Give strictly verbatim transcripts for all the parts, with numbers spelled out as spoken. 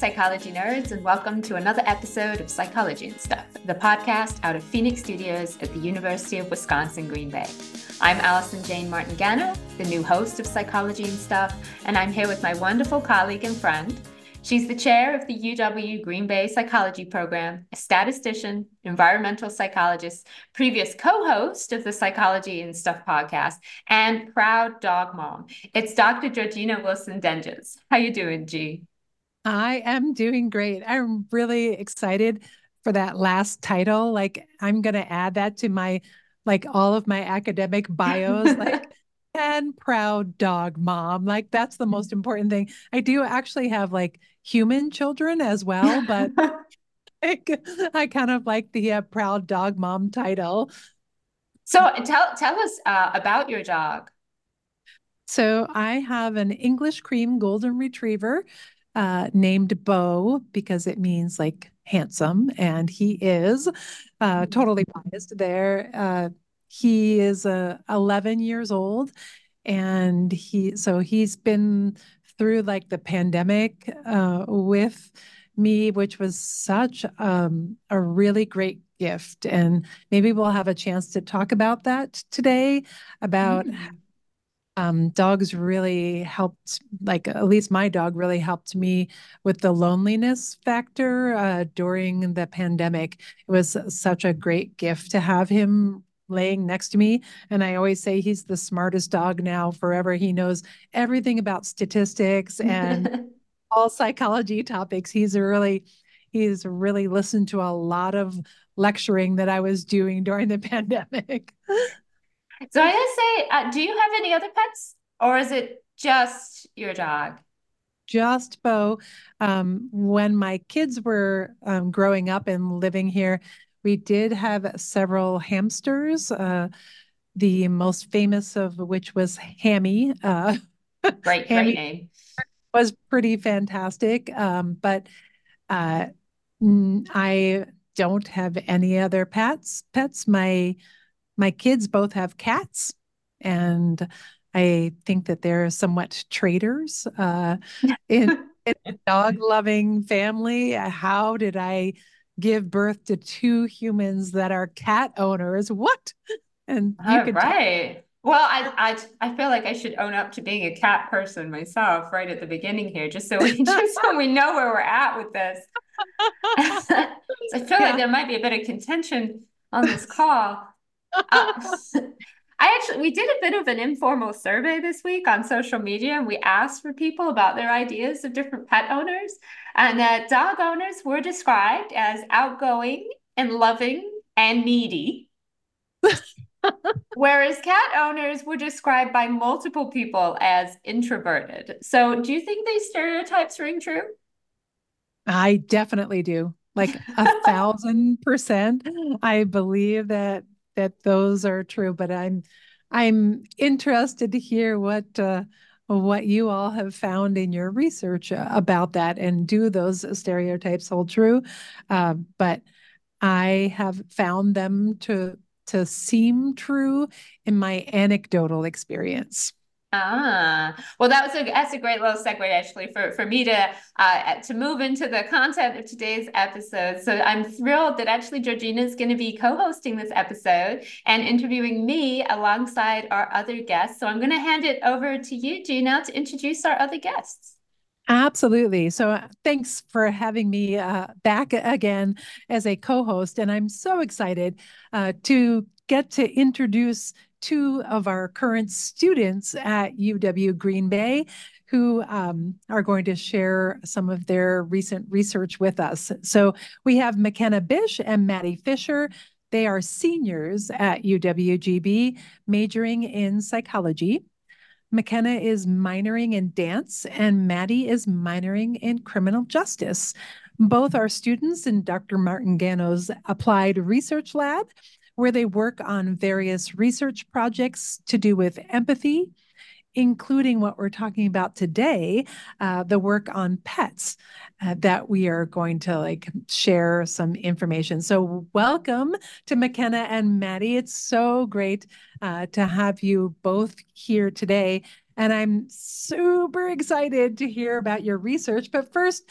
psychology nerds, and welcome to another episode of Psychology and Stuff, the podcast out of Phoenix Studios at the University of Wisconsin, Green Bay. I'm Allison Jane Martin-Gano, the new host of Psychology and Stuff, and I'm here with my wonderful colleague and friend. She's the chair of the U W Green Bay Psychology Program, a statistician, environmental psychologist, previous co-host of the Psychology and Stuff podcast, and proud dog mom. It's Doctor Georgina Wilson-Denges. How you doing, G? I am doing great. I'm really excited for that last title. Like, I'm going to add that to my, like, all of my academic bios, like, and proud dog mom. Like, that's the most important thing. I do actually have like human children as well, but like, I kind of like the uh, proud dog mom title. So tell tell us uh, about your dog. So I have an English cream golden retriever uh, named Bo because it means like handsome, and he is uh, totally biased there. Uh, he is uh, eleven years old, and he so he's been through like the pandemic uh, with me, which was such um, a really great gift. And maybe we'll have a chance to talk about that today, about Mm. um, dogs really helped, like at least my dog really helped me with the loneliness factor uh, during the pandemic. It was such a great gift to have him laying next to me. And I always say he's the smartest dog now forever. He knows everything about statistics and all psychology topics. He's a really, he's really listened to a lot of lecturing that I was doing during the pandemic. So I gotta say, uh, do you have any other pets, or is it just your dog? Just Bo. Um, when my kids were um, growing up and living here, we did have several hamsters. Uh, the most famous of which was Hammy. Uh, Great, great Hammy name. was pretty fantastic. Um, but uh, mm, I don't have any other pets. Pets. My my kids both have cats, and I think that they're somewhat traitors uh, in, in a dog-loving family. How did I give birth to two humans that are cat owners? What? And you All could tell. right. Well, I I I feel like I should own up to being a cat person myself right at the beginning here, just so we just so we know where we're at with this. So I feel like Yeah. there might be a bit of contention on this call. Uh, I actually, we did a bit of an informal survey this week on social media, and we asked for people about their ideas of different pet owners. And that dog owners were described as outgoing and loving and needy, whereas cat owners were described by multiple people as introverted. So, do you think these stereotypes ring true? I definitely do. Like a thousand percent. I believe that that those are true, but I'm I'm interested to hear what uh, what you all have found in your research uh, about that, and do those stereotypes hold true? Uh, but I have found them to to seem true in my anecdotal experience. Ah, well, that was a that's a great little segue actually for for me to uh to move into the content of today's episode. So I'm thrilled that actually Georgina is going to be co-hosting this episode and interviewing me alongside our other guests. So I'm going to hand it over to you, Gina, to introduce our other guests. Absolutely. So uh, thanks for having me uh, back again as a co-host. And I'm so excited uh, to get to introduce two of our current students at U W Green Bay who um, are going to share some of their recent research with us. So we have McKenna Bish and Maddie Fisher. They are seniors at U W G B, majoring in psychology. McKenna is minoring in dance, and Maddie is minoring in criminal justice. Both are students in Doctor Martin-Gano's Applied Research Lab, where they work on various research projects to do with empathy, including what we're talking about today, uh, the work on pets uh, that we are going to like share some information. So welcome to McKenna and Maddie. It's so great uh, to have you both here today. And I'm super excited to hear about your research. But first,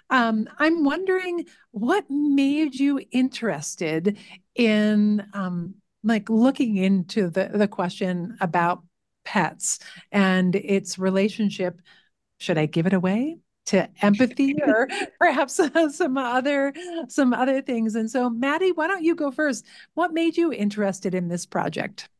Um, I'm wondering what made you interested in um, like looking into the, the question about pets and its relationship. Should I give it away? To empathy or perhaps uh, some other some other things. And so, Maddie, why don't you go first? What made you interested in this project?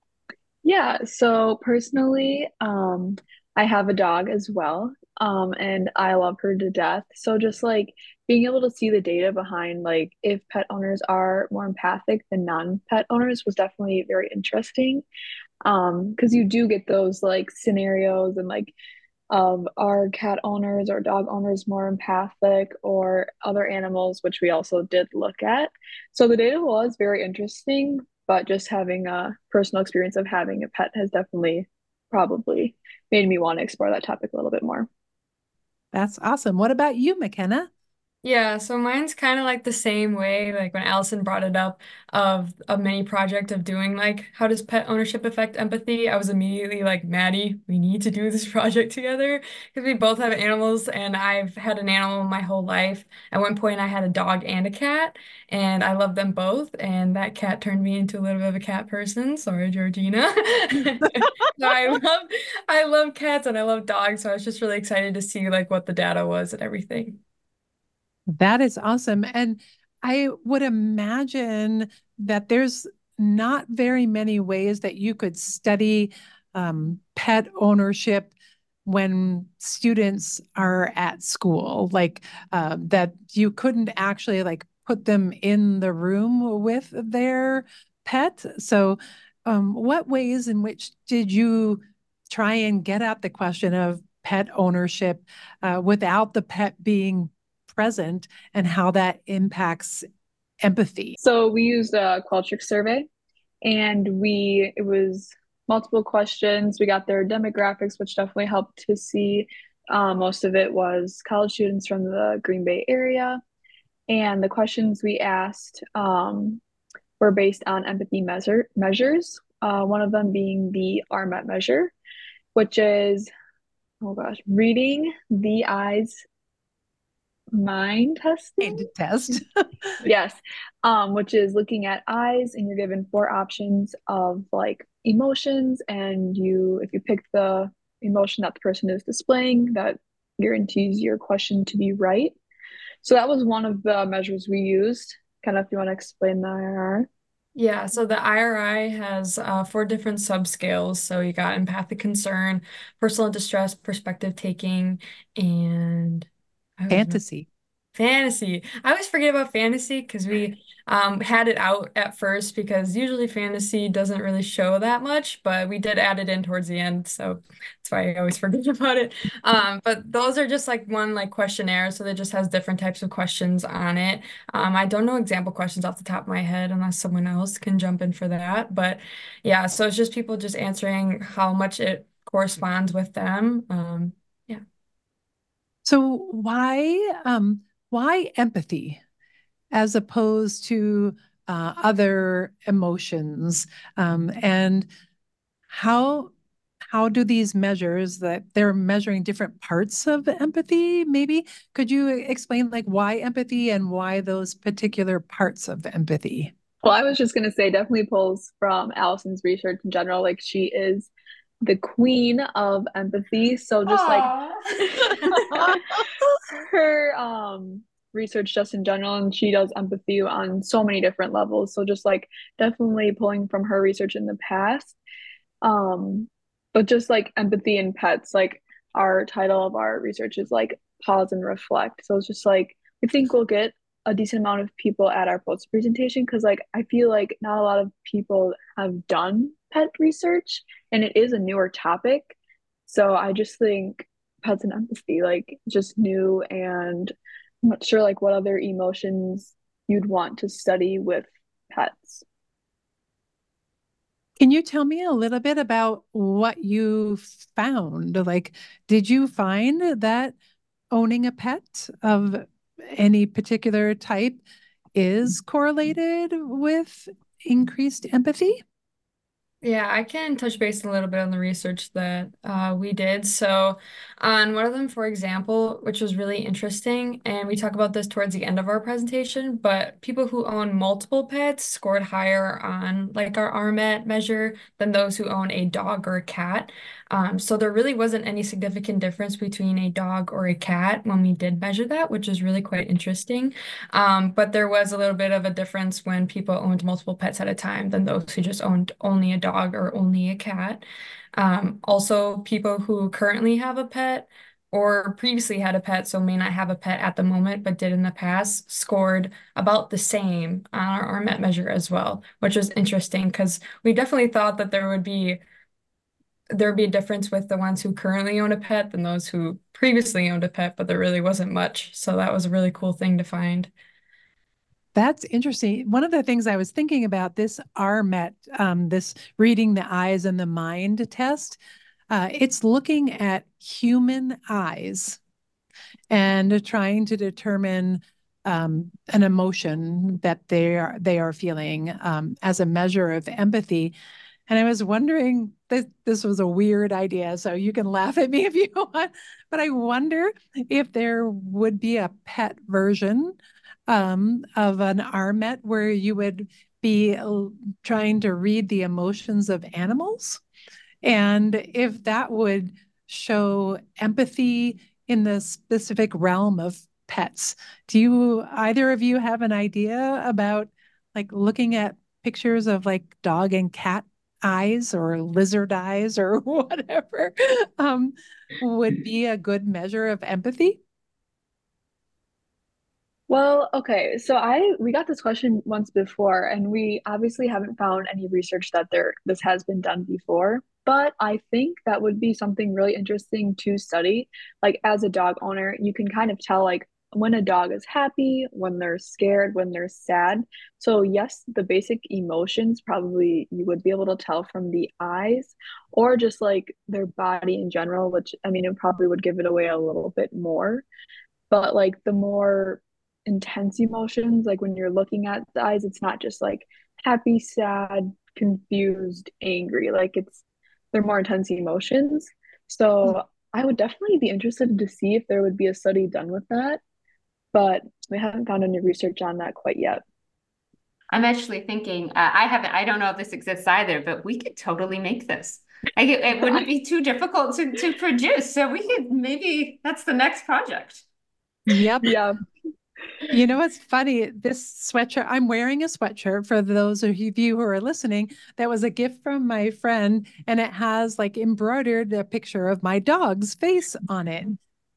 Yeah, so personally, um, I have a dog as well, um, and I love her to death. So just like being able to see the data behind like if pet owners are more empathic than non-pet owners was definitely very interesting. Um, because you do get those like scenarios and like of are cat owners or dog owners more empathic or other animals, which we also did look at. So the data was very interesting, but just having a personal experience of having a pet has definitely probably made me want to explore that topic a little bit more. That's awesome. What about you, McKenna? Yeah, so mine's kind of like the same way, like when Allison brought it up of a mini project of doing like how does pet ownership affect empathy? I was immediately like, Maddie, we need to do this project together because we both have animals and I've had an animal my whole life. At one point I had a dog and a cat and I love them both and that cat turned me into a little bit of a cat person. Sorry, Georgina. So I love I love cats and I love dogs, so I was just really excited to see like what the data was and everything. That is awesome. And I would imagine that there's not very many ways that you could study um, pet ownership when students are at school, like uh, that you couldn't actually like put them in the room with their pet. So, um, what ways in which did you try and get at the question of pet ownership uh, without the pet being present and how that impacts empathy? So we used a Qualtrics survey and we it was multiple questions. We got their demographics, which definitely helped to see. Uh, most of it was college students from the Green Bay area. And the questions we asked um, were based on empathy measure measures. Uh, one of them being the R M E T measure, which is, oh gosh, reading the eyes mind testing. And test. Yes, um, which is looking at eyes, and you're given four options of like emotions, and you, if you pick the emotion that the person is displaying, that guarantees your question to be right. So that was one of the measures we used. Kind of, if you want to explain the I R R. Yeah, so the I R I has uh, four different subscales. So you got empathic concern, personal distress, perspective taking, and I always remember Fantasy. fantasy. I always forget about fantasy because we um, had it out at first because usually fantasy doesn't really show that much, but we did add it in towards the end, so that's why I always forget about it. Um, but those are just like one like questionnaire, so that just has different types of questions on it. Um, I don't know example questions off the top of my head unless someone else can jump in for that. But yeah, so it's just people just answering how much it corresponds with them. Um, yeah. So why um why empathy as opposed to uh, other emotions? Um, and how how do these measures that they're measuring different parts of empathy? Maybe could you explain like why empathy and why those particular parts of empathy? Well, I was just gonna say, definitely pulls from Allison's research in general. Like she is the queen of empathy. So just like Aww. her um research just in general, and she does empathy on so many different levels. So just like definitely pulling from her research in the past. Um, but just like empathy in pets, like our title of our research is like pause and reflect. So it's just like we think we'll get a decent amount of people at our poster presentation because like I feel like not a lot of people have done pet research and it is a newer topic. So I just think pets and empathy, like just new, and I'm not sure like what other emotions you'd want to study with pets. Can you tell me a little bit about what you found? Like, did you find that owning a pet of any particular type is correlated with increased empathy? Yeah, I can touch base a little bit on the research that uh, we did. So, on one of them, for example, which was really interesting, and we talk about this towards the end of our presentation, but people who own multiple pets scored higher on like our R M E T measure than those who own a dog or a cat. Um, so there really wasn't any significant difference between a dog or a cat when we did measure that, which is really quite interesting. Um, but there was a little bit of a difference when people owned multiple pets at a time than those who just owned only a dog or only a cat. Um, also, people who currently have a pet or previously had a pet, so may not have a pet at the moment, but did in the past, scored about the same on our R M E T measure as well, which was interesting because we definitely thought that there would be there would be a difference with the ones who currently own a pet than those who previously owned a pet, but there really wasn't much. So that was a really cool thing to find. That's interesting. One of the things I was thinking about this R M E T, um, this reading the eyes and the mind test, uh, it's looking at human eyes and trying to determine um, an emotion that they are they are feeling um, as a measure of empathy. And I was wondering, this, this was a weird idea, so you can laugh at me if you want, but I wonder if there would be a pet version um, of an R M E T where you would be uh, trying to read the emotions of animals, and if that would show empathy in the specific realm of pets. Do you, either of you have an idea about like looking at pictures of like dog and cat eyes or lizard eyes or whatever um, would be a good measure of empathy? Well, okay, so I we got this question once before, and we obviously haven't found any research that there this has been done before, but I think that would be something really interesting to study. Like as a dog owner, you can kind of tell like when a dog is happy, when they're scared, when they're sad. So yes, the basic emotions probably you would be able to tell from the eyes or just like their body in general, which I mean it probably would give it away a little bit more. But like the more intense emotions, like when you're looking at the eyes, it's not just like happy, sad, confused, angry. Like it's they're more intense emotions. So I would definitely be interested to see if there would be a study done with that, but we haven't found any research on that quite yet. I'm actually thinking, uh, I haven't, I don't know if this exists either, but we could totally make this. Like it, it wouldn't be too difficult to, to produce. So we could maybe that's the next project. Yep. Yeah. You know what's funny? This sweatshirt, I'm wearing a sweatshirt for those of you who are listening. That was a gift from my friend, and it has like embroidered a picture of my dog's face on it.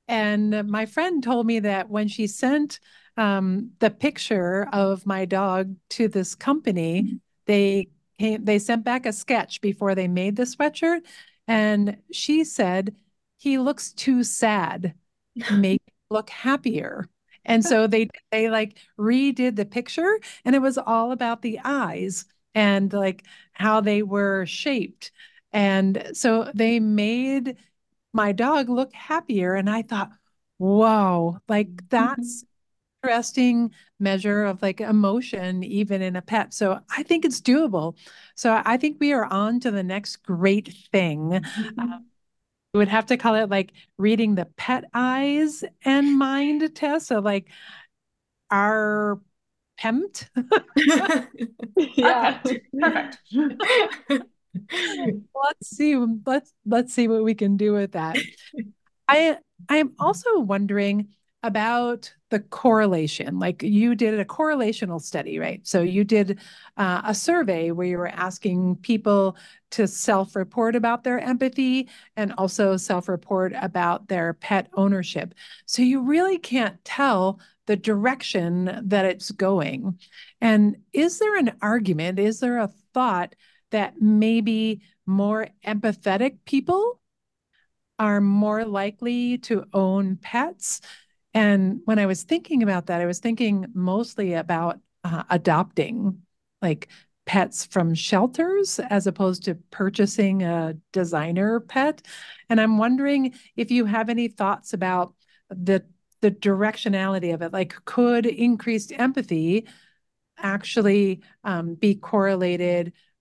And my friend told me that when she sent um, the picture of my dog to this company, they came, they sent back a sketch before they made the sweatshirt, and she said he looks too sad. Make him look happier. And so they they like redid the picture, and it was all about the eyes and like how they were shaped. And so they made my dog look happier. And I thought, whoa, like that's interesting measure of like emotion even in a pet. So I think it's doable. So I think we are on to the next great thing. Uh, we would have to call it like reading the pet eyes and mind test. So like our P E M T. Yeah. Okay, perfect. Let's see. Let's let's see what we can do with that. I I'm also wondering about the correlation. Like you did a correlational study, right? So you did uh, a survey where you were asking people to self-report about their empathy and also self-report about their pet ownership. So you really can't tell the direction that it's going. And is there an argument? Is there a thought that maybe more empathetic people are more likely to own pets? And when I was thinking about that, I was thinking mostly about uh, adopting like pets from shelters as opposed to purchasing a designer pet. And I'm wondering if you have any thoughts about the the directionality of it. Like, could increased empathy actually um, be correlated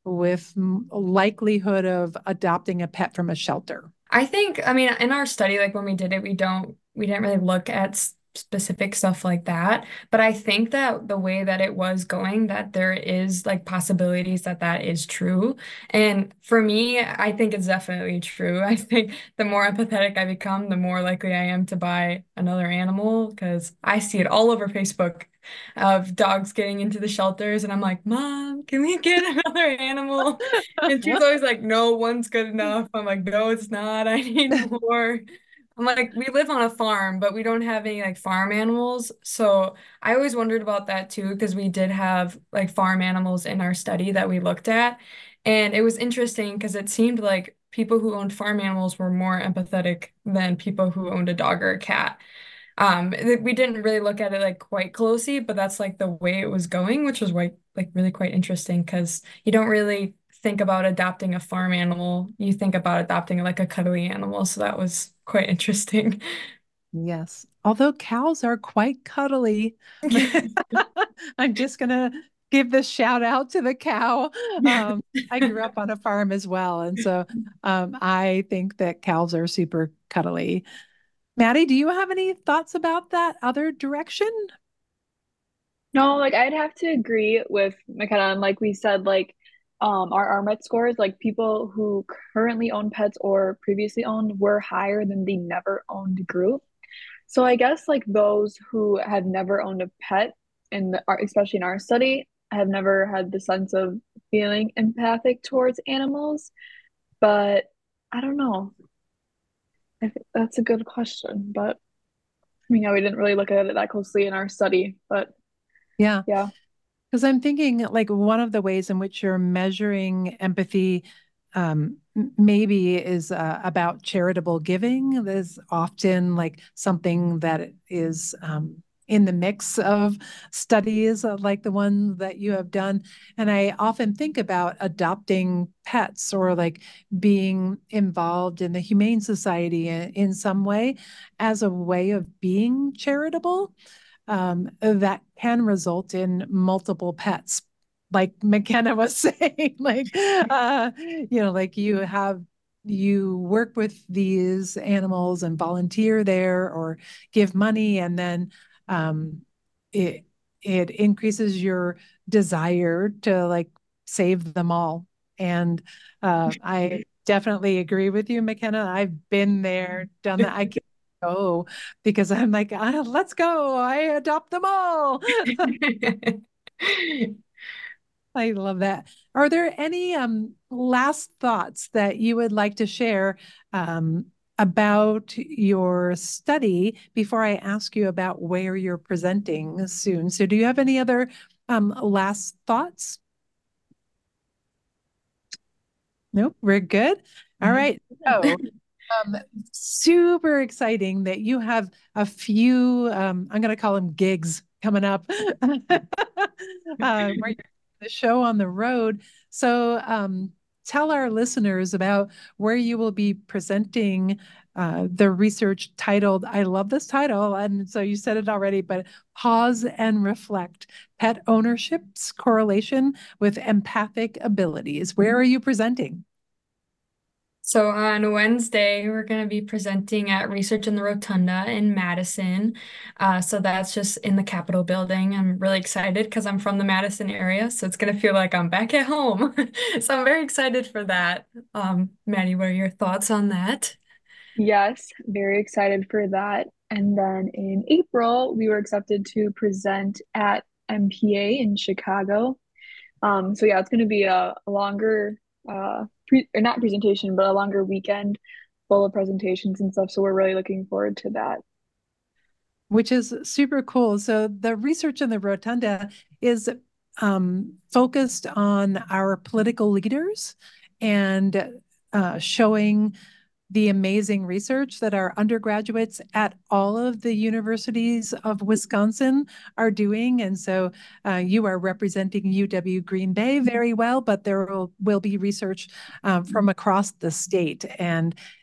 with likelihood of adopting a pet from a shelter? I think, I mean, in our study, like when we did it, we don't, we didn't really look at s- specific stuff like that. But I think that the way that it was going, that there is like possibilities that that is true. And for me, I think it's definitely true. I think the more empathetic I become, the more likely I am to buy another animal because I see it all over Facebook of dogs getting into the shelters. And I'm like, Mom, can we get another animal? And she's always like, no, one's good enough. I'm like, no, it's not. I need more. I'm like, we live on a farm, but we don't have any like farm animals. So I always wondered about that too, because we did have like farm animals in our study that we looked at. And it was interesting because it seemed like people who owned farm animals were more empathetic than people who owned a dog or a cat. Um, th- we didn't really look at it like quite closely, but that's like the way it was going, which was like like really quite interesting because you don't really think about adopting a farm animal. You think about adopting like a cuddly animal. So that was quite interesting. Yes. Although cows are quite cuddly. I'm just gonna give this shout out to the cow. Um, I grew up on a farm as well, and so um, I think that cows are super cuddly. Maddie, do you have any thoughts about that other direction? No, like I'd have to agree with McKenna. And like we said, like um our R M E T scores, like people who currently own pets or previously owned were higher than the never owned group. So I guess like those who have never owned a pet in the, especially in our study, have never had the sense of feeling empathic towards animals. But I don't know. I think that's a good question, but I mean, yeah, we didn't really look at it that closely in our study, but Yeah, yeah. because I'm thinking like one of the ways in which you're measuring empathy um, maybe is uh, about charitable giving. There's often like something that is um, in the mix of studies uh, like the one that you have done. And I often think about adopting pets or like being involved in the Humane Society in, in some way as a way of being charitable um, that can result in multiple pets. Like McKenna was saying, like, uh, you know, like you have, you work with these animals and volunteer there or give money, and then um, it, it increases your desire to like save them all. And uh, I definitely agree with you, McKenna. I've been there, done that. I can't go because I'm like, ah, let's go. I adopt them all. I love that. Are there any um, last thoughts that you would like to share um, about your study before I ask you about where you're presenting soon? So, do you have any other um, last thoughts? Nope, we're good. All right. So, um, super exciting that you have a few, um, I'm going to call them gigs coming up, uh, where you're the show on the road. So um, tell our listeners about where you will be presenting uh, the research titled, I love this title, and so you said it already, but Pause and Reflect, Pet Ownership's Correlation with Empathic Abilities. Where are you presenting? So on Wednesday, we're going to be presenting at Research in the Rotunda in Madison. Uh, so that's just in the Capitol building. I'm really excited because I'm from the Madison area, so it's going to feel like I'm back at home. So I'm very excited for that. Um, Maddie, what are your thoughts on that? Yes, very excited for that. And then in April, we were accepted to present at M P A in Chicago. Um, so yeah, it's going to be a, a longer, uh, pre or not presentation, but a longer weekend full of presentations and stuff. So we're really looking forward to that. Which is super cool. So the research in the Rotunda is um, focused on our political leaders and uh, showing the amazing research that our undergraduates at all of the universities of Wisconsin are doing. And so uh, you are representing U W Green Bay very well, but there will, will be research um, from across the state. And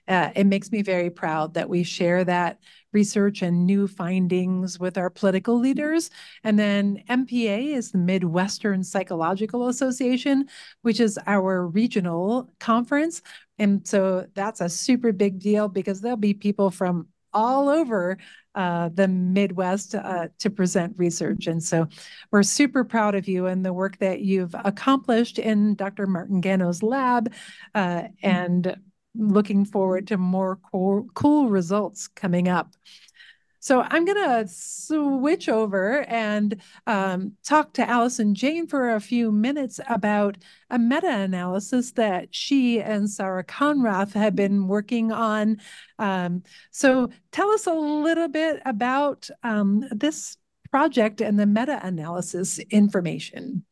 Uh, it makes me very proud that we share that research and new findings with our political leaders. And then M P A is the Midwestern Psychological Association, which is our regional conference. And so that's a super big deal because there'll be people from all over uh, the Midwest uh, to present research. And so we're super proud of you and the work that you've accomplished in Doctor Martin Gano's lab, uh, and looking forward to more cool, cool results coming up. So I'm going to switch over and um, talk to Allison Jane for a few minutes about a meta-analysis that she and Sarah Conrath have been working on. Um, so tell us a little bit about um, this project and the meta-analysis information.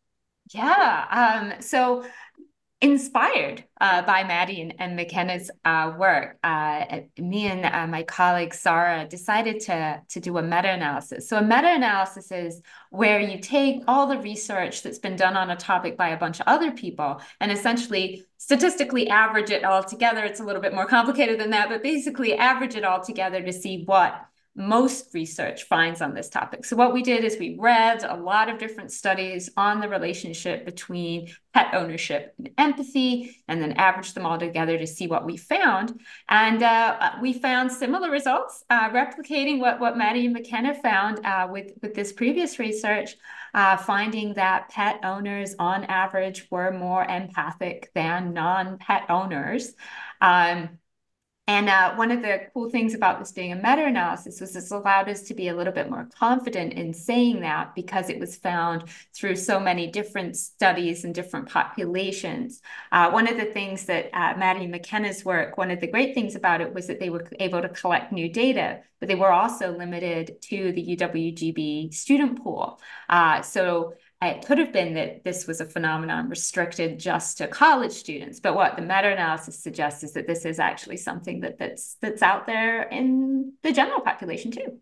Yeah, um, so inspired uh, by Maddie and, and McKenna's uh, work, uh, me and uh, my colleague Sarah decided to, to do a meta-analysis. So a meta-analysis is where you take all the research that's been done on a topic by a bunch of other people and essentially statistically average it all together. It's a little bit more complicated than that, but basically average it all together to see what most research finds on this topic. So what we did is we read a lot of different studies on the relationship between pet ownership and empathy, and then averaged them all together to see what we found. And uh, we found similar results, uh, replicating what, what Maddie and McKenna found uh, with, with this previous research, uh, finding that pet owners on average were more empathic than non-pet owners. Um, And uh, one of the cool things about this being a meta-analysis was this allowed us to be a little bit more confident in saying that because it was found through so many different studies and different populations. Uh, one of the things that uh, Maddie McKenna's work, one of the great things about it was that they were able to collect new data, but they were also limited to the U W G B student pool. Uh, so it could have been that this was a phenomenon restricted just to college students, but what the meta-analysis suggests is that this is actually something that that's that's out there in the general population too.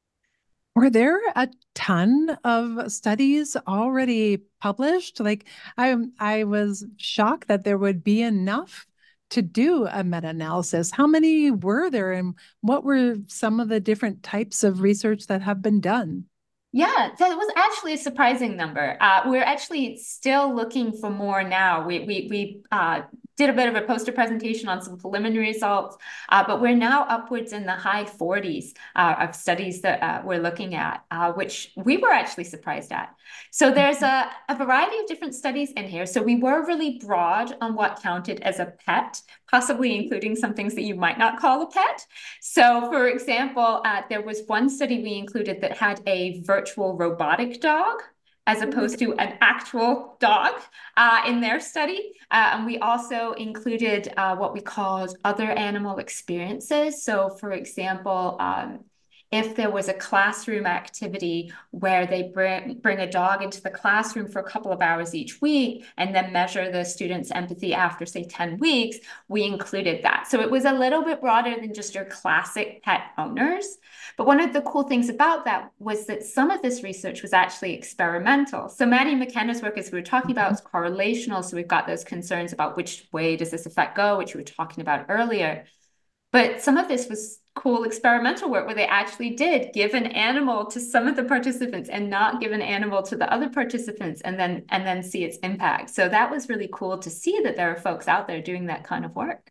Were there a ton of studies already published? Like I, I was shocked that there would be enough to do a meta-analysis. How many were there, and what were some of the different types of research that have been done? Yeah, that was actually a surprising number. Uh, we're actually still looking for more now. We we we uh, did a bit of a poster presentation on some preliminary results, uh, but we're now upwards in the high forties uh, of studies that uh, we're looking at, uh, which we were actually surprised at. So there's a, a variety of different studies in here. So we were really broad on what counted as a pet, possibly including some things that you might not call a pet. So for example, uh, there was one study we included that had a virtual robotic dog as opposed to an actual dog uh, in their study. Uh, and we also included uh, what we called other animal experiences. So for example, um, if there was a classroom activity where they bring, bring a dog into the classroom for a couple of hours each week and then measure the students' empathy after, say, ten weeks, we included that. So it was a little bit broader than just your classic pet owners. But one of the cool things about that was that some of this research was actually experimental. So Maddie McKenna's work, as we were talking about, is correlational. So we've got those concerns about which way does this effect go, which we were talking about earlier. But some of this was cool experimental work where they actually did give an animal to some of the participants and not give an animal to the other participants, and then and then see its impact. So that was really cool to see that there are folks out there doing that kind of work.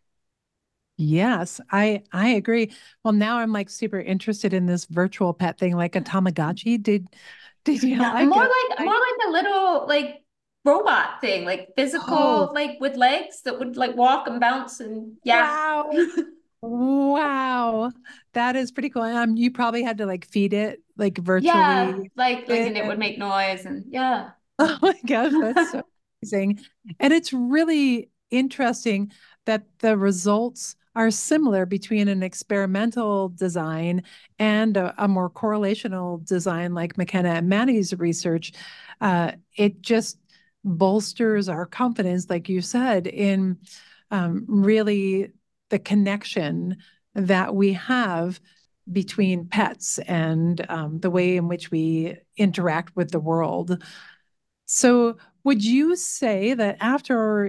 Yes, I I agree. Well, now I'm like super interested in this virtual pet thing, like a Tamagotchi. Did did you Yeah, like more it? like more like a little like robot thing, like physical, Oh, like with legs that would like walk and bounce and yeah. wow. Wow, that is pretty cool. Um, you probably had to like feed it, like Yeah, virtually. like like Feed and it would it. make noise and yeah. Oh my gosh, that's so amazing. And it's really interesting that the results are similar between an experimental design and a, a more correlational design like McKenna and Maddie's research. Uh, it just bolsters our confidence, like you said, in um, really the connection that we have between pets and um, the way in which we interact with the world. So would you say that after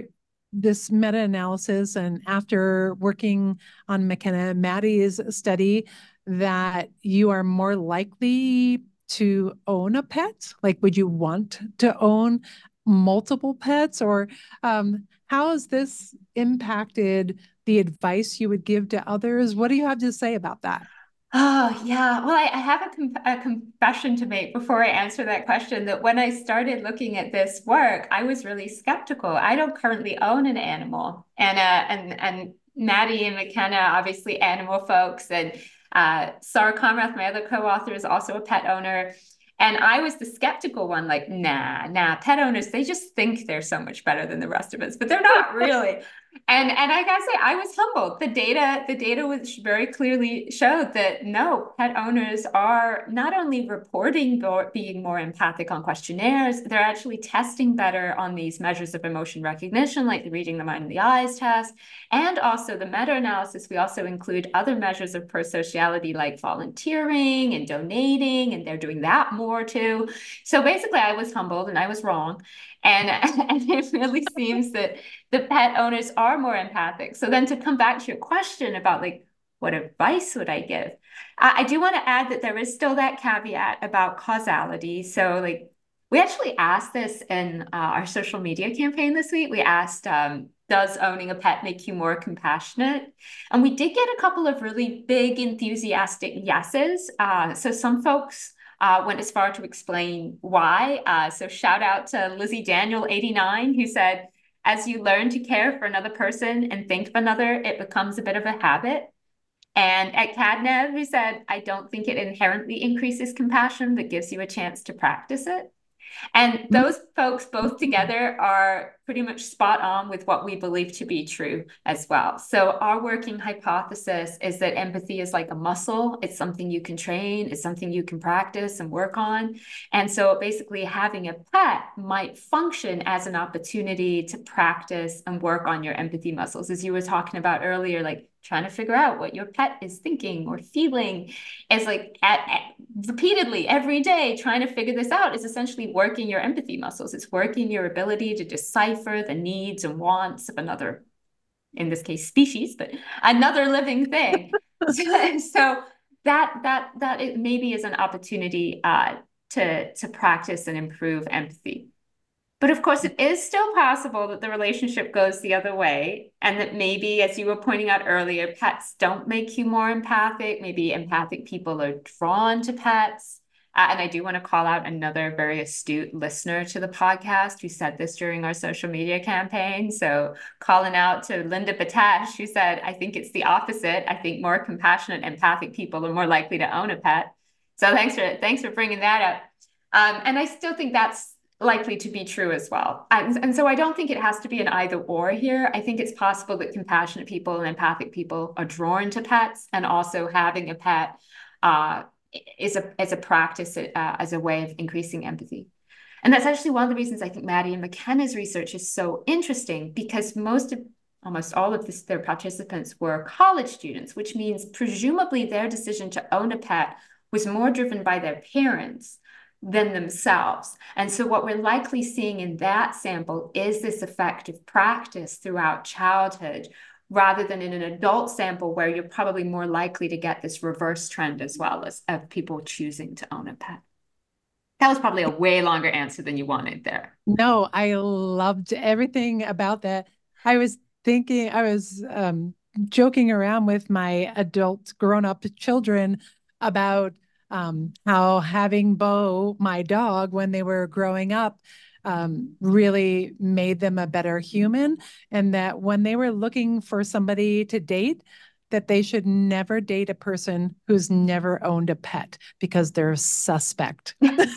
this meta-analysis and after working on McKenna Maddie's study that you are more likely to own a pet? Like, would you want to own multiple pets? Or um, how has this impacted the advice you would give to others? What do you have to say about that? Oh, yeah. Well, I, I have a, com a confession to make before I answer that question, that when I started looking at this work, I was really skeptical. I don't currently own an animal. And uh, and and Maddie and McKenna, obviously animal folks, and uh, Sarah Conrath, my other co-author, is also a pet owner. And I was the skeptical one, like, nah, nah, pet owners, they just think they're so much better than the rest of us, but they're not really. And and I gotta say, I was humbled. The data, the data was very clearly showed that no, pet owners are not only reporting being more empathic on questionnaires, they're actually testing better on these measures of emotion recognition, like the reading the mind and the eyes test, and also the meta-analysis. We also include other measures of prosociality like volunteering and donating, and they're doing that more too. So basically, I was humbled and I was wrong. And, and it really seems that the pet owners are more empathic. So then to come back to your question about like, what advice would I give? I, I do want to add that there is still that caveat about causality. So like, we actually asked this in uh, our social media campaign this week. We asked, um, does owning a pet make you more compassionate? And we did get a couple of really big, enthusiastic yeses. Uh, so some folks Uh, went as far to explain why. Uh, so shout out to Lizzie Daniel eighty-nine, who said, as you learn to care for another person and think of another, it becomes a bit of a habit. And at Cadnev, who said, I don't think it inherently increases compassion, but gives you a chance to practice it. And those folks both together are pretty much spot on with what we believe to be true as well. So our working hypothesis is that empathy is like a muscle. It's something you can train. It's something you can practice and work on. And so basically having a pet might function as an opportunity to practice and work on your empathy muscles. As you were talking about earlier, like trying to figure out what your pet is thinking or feeling is like at, at, repeatedly every day trying to figure this out is essentially working your empathy muscles. It's working your ability to decipher the needs and wants of another, in this case, species, but another living thing. so, so that that that it maybe is an opportunity uh, to to practice and improve empathy. But of course, it is still possible that the relationship goes the other way, and that maybe, as you were pointing out earlier, pets don't make you more empathic. Maybe empathic people are drawn to pets. Uh, and I do want to call out another very astute listener to the podcast who said this during our social media campaign. So calling out to Linda Batesh, who said, I think it's the opposite. I think more compassionate, empathic people are more likely to own a pet. So thanks for, thanks for bringing that up. Um, and I still think that's likely to be true as well. And, and so I don't think it has to be an either or here. I think it's possible that compassionate people and empathic people are drawn to pets, and also having a pet uh, is a, is a practice uh, as a way of increasing empathy. And that's actually one of the reasons I think Maddie and McKenna's research is so interesting, because most of, almost all of this, their participants were college students, which means presumably their decision to own a pet was more driven by their parents than themselves. And so what we're likely seeing in that sample is this effect of practice throughout childhood, rather than in an adult sample where you're probably more likely to get this reverse trend as well, as of people choosing to own a pet. That was probably a way longer answer than you wanted there. No, I loved everything about that. I was thinking, I was um, joking around with my adult grown-up children about Um, how having Bo, my dog, when they were growing up, um, really made them a better human, and that when they were looking for somebody to date, that they should never date a person who's never owned a pet, because they're suspect.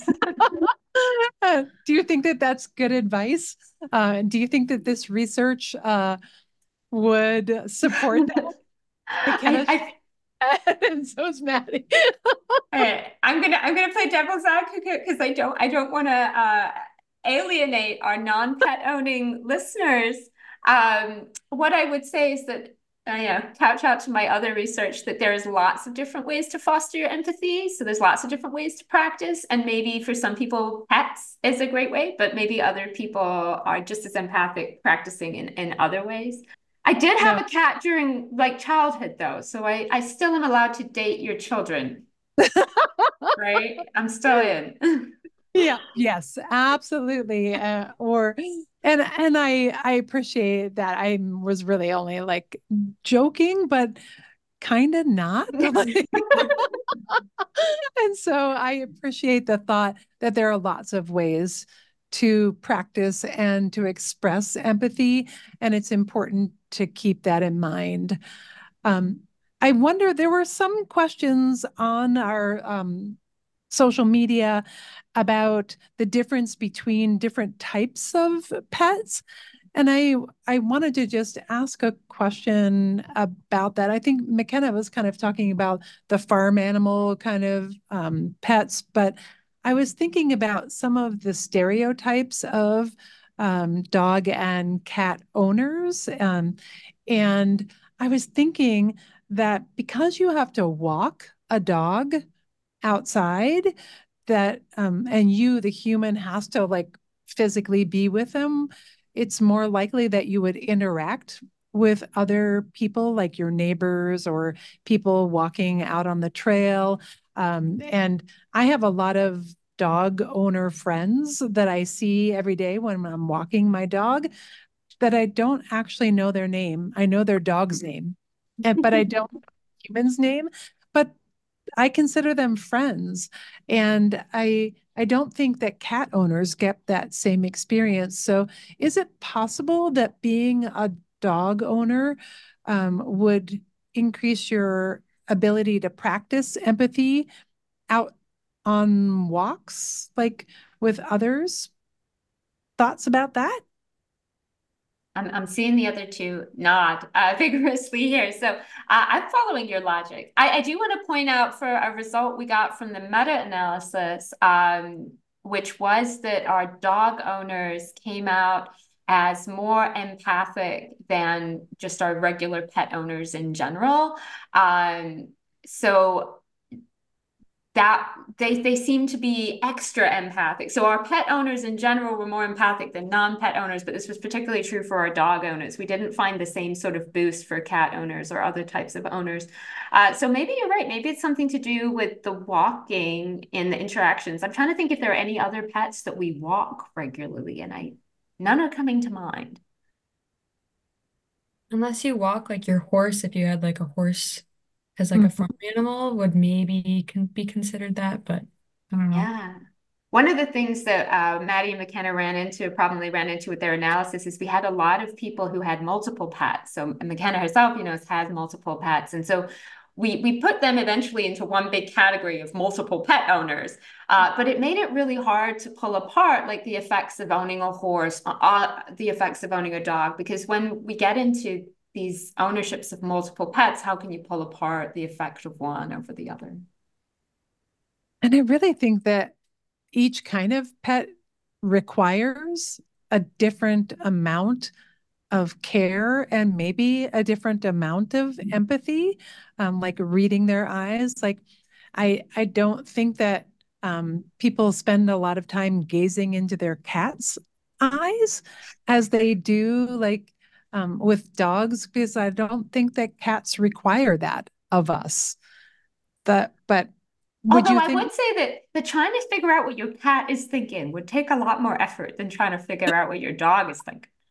uh, do you think that that's good advice? Uh, do you think that this research uh, would support that? I, I, and so is Maddie. Right. I'm gonna I'm gonna play devil's advocate, because I don't I don't want to uh, alienate our non-pet owning listeners. Um, what I would say is that Uh, yeah, couch out to my other research that there's lots of different ways to foster your empathy. So there's lots of different ways to practice. And maybe for some people, pets is a great way, but maybe other people are just as empathic practicing in, in other ways. I did have Yeah. a cat during like childhood though. So I, I still am allowed to date your children, right? I'm still in. Yeah, yes, absolutely. Uh, or and and I I appreciate that. I was really only like joking, but kind of not. Like, and so I appreciate the thought that there are lots of ways to practice and to express empathy, and it's important to keep that in mind. Um, I wonder, there were some questions on our um, social media about the difference between different types of pets. And I I wanted to just ask a question about that. I think McKenna was kind of talking about the farm animal kind of um, pets, but I was thinking about some of the stereotypes of um, dog and cat owners. Um, and I was thinking that because you have to walk a dog outside, that um and you, the human, has to like physically be with them, it's more likely that you would interact with other people like your neighbors or people walking out on the trail. Um, and I have a lot of dog owner friends that I see every day when I'm walking my dog that I don't actually know their name. I know their dog's name, and but I don't know the human's name. But I consider them friends. And I I don't think that cat owners get that same experience. So is it possible that being a dog owner um, would increase your ability to practice empathy out on walks, like with others? Thoughts about that? I'm, I'm seeing the other two nod uh, vigorously here. So uh, I'm following your logic. I, I do want to point out for a result we got from the meta-analysis, um, which was that our dog owners came out as more empathic than just our regular pet owners in general. Um, so that they they seem to be extra empathic. So our pet owners in general were more empathic than non-pet owners, but this was particularly true for our dog owners. We didn't find the same sort of boost for cat owners or other types of owners. Uh, so maybe you're right. Maybe it's something to do with the walking and the interactions. I'm trying to think if there are any other pets that we walk regularly, and I none are coming to mind. Unless you walk like your horse, if you had like a horse as like a Mhm. farm animal, would maybe can be considered that, but I don't know. Yeah. One of the things that uh, Maddie and McKenna ran into, a problem they ran into with their analysis, is we had a lot of people who had multiple pets. So McKenna herself, you know, has multiple pets. And so we we put them eventually into one big category of multiple pet owners. Uh, but it made it really hard to pull apart like the effects of owning a horse, uh, the effects of owning a dog, because when we get into these ownerships of multiple pets, how can you pull apart the effect of one over the other? And I really think that each kind of pet requires a different amount of care and maybe a different amount of empathy, um, like reading their eyes. Like I I don't think that um, people spend a lot of time gazing into their cat's eyes as they do like um, with dogs, because I don't think that cats require that of us. That, but would Although you I think? would say that the trying to figure out what your cat is thinking would take a lot more effort than trying to figure out what your dog is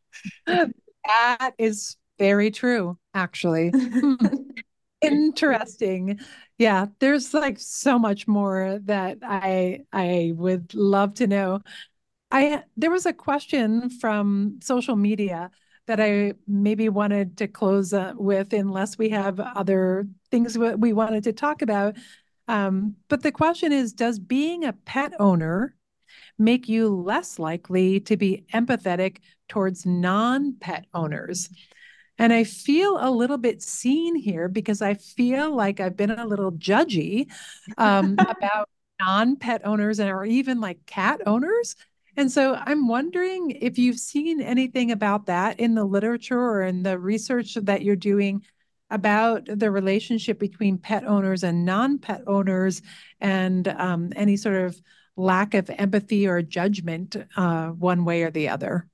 That is very true, actually. Hmm. thinking. Interesting. Yeah, there's like so much more that I I would love to know. I there was a question from social media that I maybe wanted to close uh, with, unless we have other things we wanted to talk about. Um, but the question is, does being a pet owner make you less likely to be empathetic towards non-pet owners? And I feel a little bit seen here because I feel like I've been a little judgy um, about non-pet owners and or even like cat owners. And so I'm wondering if you've seen anything about that in the literature or in the research that you're doing about the relationship between pet owners and non-pet owners, and um, any sort of lack of empathy or judgment uh, one way or the other?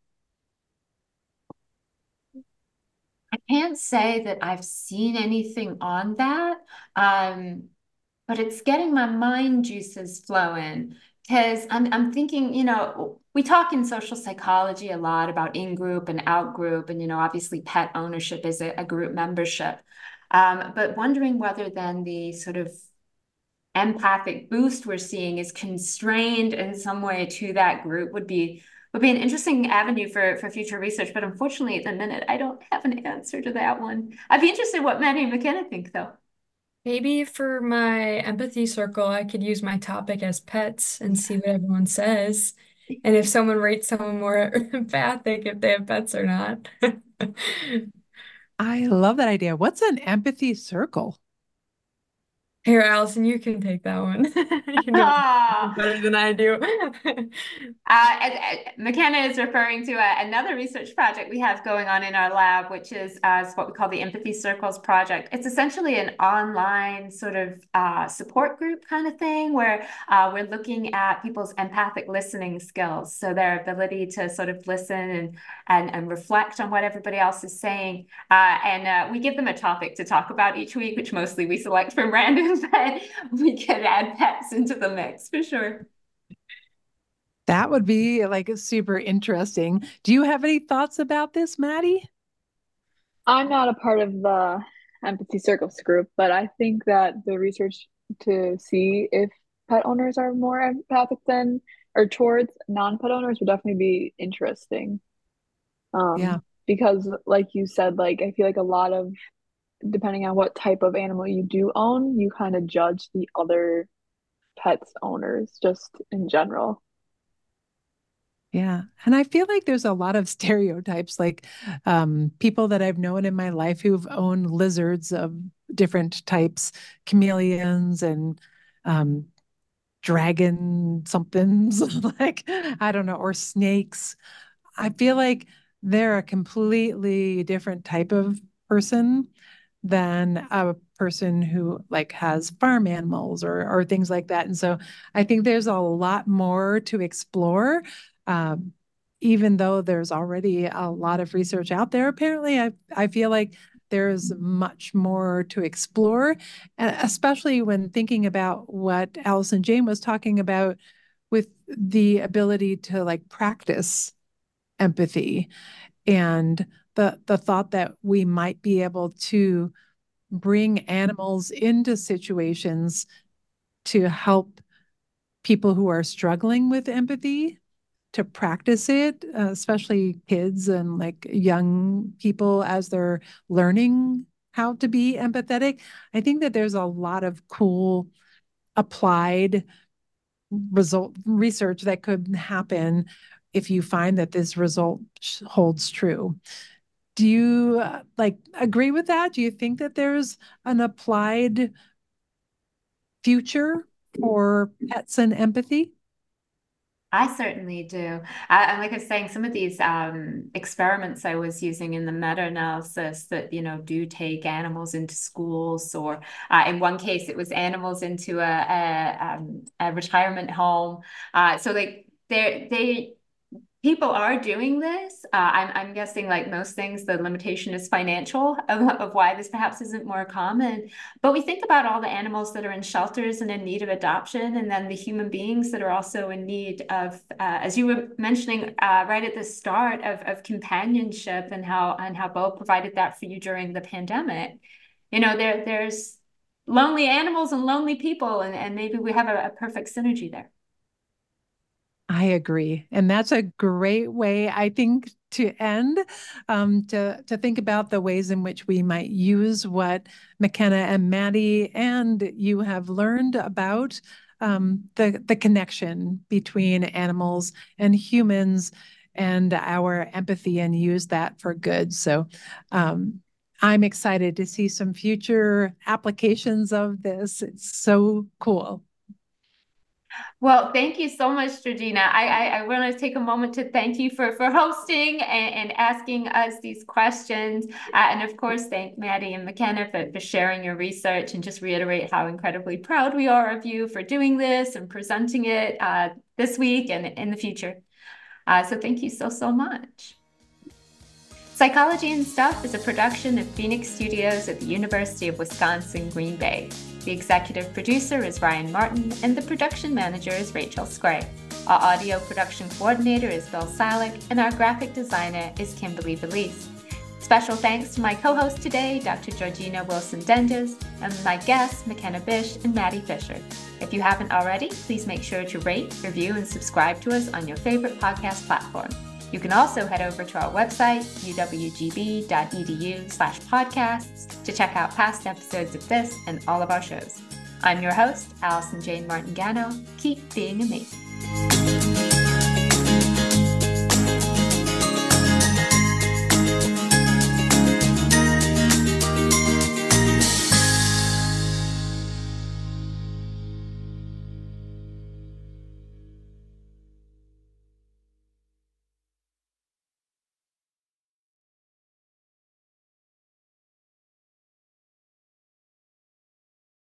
I can't say that I've seen anything on that, um, but it's getting my mind juices flowing because I'm I'm thinking, you know, we talk in social psychology a lot about in-group and out-group, and you know, obviously pet ownership is a, a group membership. Um, but wondering whether then the sort of empathic boost we're seeing is constrained in some way to that group would be would be an interesting avenue for for future research. But unfortunately, at the minute, I don't have an answer to that one. I'd be interested what Maddie and McKenna think, though. Maybe for my empathy circle, I could use my topic as pets and see what everyone says. And if someone rates someone more empathic, if they have pets or not. I love that idea. What's an empathy circle? Here, Allison, you can take that one. You know Ah. better than I do. Uh, and, and McKenna is referring to a, another research project we have going on in our lab, which is uh, is what we call the Empathy Circles Project. It's essentially an online sort of uh, support group kind of thing where uh, we're looking at people's empathic listening skills. So their ability to sort of listen and, and, and reflect on what everybody else is saying. Uh, and uh, we give them a topic to talk about each week, which mostly we select from random, but we could add pets into the mix for sure. That would be like super interesting. Do you have any thoughts about this, Maddie? I'm not a part of the Empathy Circles group, but I think that the research to see if pet owners are more empathic than or towards non-pet owners would definitely be interesting. Um, Yeah. because like you said, like I feel like a lot of depending on what type of animal you do own, you kind of judge the other pets owners just in general. Yeah. And I feel like there's a lot of stereotypes, like um, people that I've known in my life who've owned lizards of different types, chameleons and um, dragon somethings, like, I don't know, or snakes. I feel like they're a completely different type of person than a person who like has farm animals or or things like that. And so I think there's a lot more to explore. Um, even though there's already a lot of research out there, apparently I I feel like there's much more to explore, and especially when thinking about what Allison Jane was talking about with the ability to like practice empathy, and the the thought that we might be able to bring animals into situations to help people who are struggling with empathy to practice it, uh, especially kids and like young people as they're learning how to be empathetic. I think that there's a lot of cool applied result research that could happen if you find that this result holds true. Do you uh, like agree with that? Do you think that there's an applied future for pets and empathy? I certainly do. Uh, and like I was saying, some of these um, experiments I was using in the meta-analysis that, you know, do take animals into schools, or uh, in one case, it was animals into a, a, um, a retirement home. Uh, so like they're, they people are doing this. Uh, I'm, I'm guessing, like most things, the limitation is financial of, of why this perhaps isn't more common. But we think about all the animals that are in shelters and in need of adoption, and then the human beings that are also in need of, uh, as you were mentioning uh, right at the start, of, of companionship, and how and how Bo provided that for you during the pandemic. You know, there there's lonely animals and lonely people, and, and maybe we have a, a perfect synergy there. I agree. And that's a great way, I think, to end, um, to, to think about the ways in which we might use what McKenna and Maddie and you have learned about um, the, the connection between animals and humans and our empathy, and use that for good. So um, I'm excited to see some future applications of this. It's so cool. Well, thank you so much, Georgina. I, I, I want to take a moment to thank you for, for hosting and, and asking us these questions. Uh, and of course, thank Maddie and McKenna for, for sharing your research, and just reiterate how incredibly proud we are of you for doing this and presenting it uh, this week and in the future. Uh, so thank you so, so much. Psychology and Stuff is a production of Phoenix Studios at the University of Wisconsin, Green Bay. The executive producer is Ryan Martin, and the production manager is Rachel Scray. Our audio production coordinator is Bill Salick, and our graphic designer is Kimberly Belize. Special thanks to my co-host today, Doctor Georgina Wilson-Denges, and my guests, McKenna Bish and Maddie Fisher. If you haven't already, please make sure to rate, review, and subscribe to us on your favorite podcast platform. You can also head over to our website, u w g b dot e d u slash podcasts, to check out past episodes of this and all of our shows. I'm your host, Allison Jane Martin Gano. Keep being amazing.